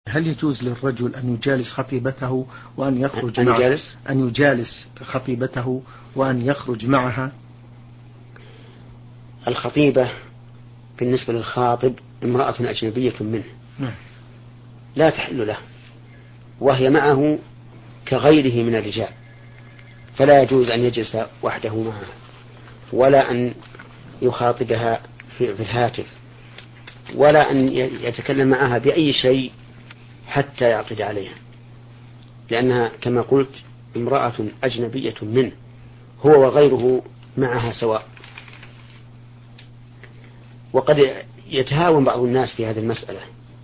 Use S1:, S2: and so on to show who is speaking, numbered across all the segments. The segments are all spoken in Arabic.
S1: هل يجوز للرجل أن يجالس خطيبته وأن يخرج
S2: معها؟
S1: أن يجالس خطيبته وأن يخرج معها؟
S2: الخطيبة بالنسبة للخاطب امرأة أجنبية منه لا تحل له، وهي معه كغيره من الرجال، فلا يجوز أن يجلس وحده معها ولا أن يخاطبها في الهاتف ولا أن يتكلم معها بأي شيء حتى يعقد عليها، لأنها كما قلت امرأة أجنبية منه، هو وغيره معها سواء. وقد يتهاون بعض الناس في هذه المسألة،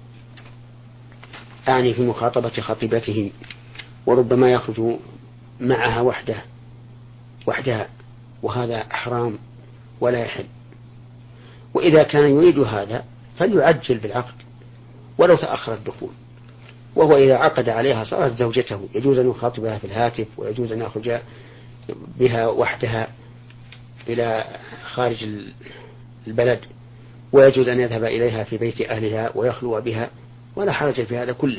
S2: أعني في مخاطبة خطيبته، وربما يخرج معها وحدها، وهذا حرام ولا يحل. وإذا كان يريد هذا فليعجل بالعقد ولو تأخر الدخول، وهو إذا عقد عليها صارت زوجته، يجوز أن يخاطبها في الهاتف، ويجوز أن يخرج بها وحدها إلى خارج البلد، ويجوز أن يذهب إليها في بيت أهلها ويخلو بها، ولا حرج في هذا كله.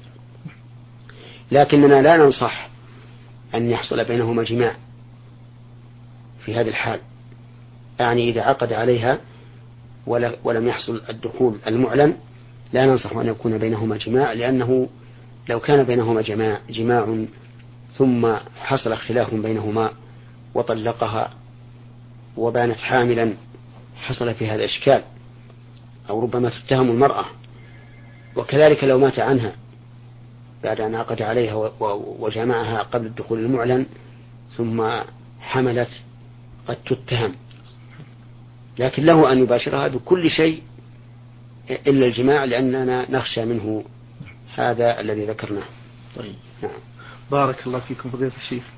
S2: لكننا لا ننصح أن يحصل بينهما جماع في هذه الحال، يعني إذا عقد عليها ولم يحصل الدخول المعلن لا ننصح أن يكون بينهما جماع، لأنه لو كان بينهما جماع ثم حصل اختلاف بينهما وطلقها وبانت حاملا حصل في هذا إشكال، أو ربما تتهم المرأة. وكذلك لو مات عنها بعد أن عقد عليها وجمعها قبل الدخول المعلن ثم حملت قد تتهم، لكن له أن يباشرها بكل شيء إلا الجماع، لأننا نخشى منه هذا الذي ذكرناه.
S1: طيب. نعم. بارك الله فيكم فضيلة الشيخ.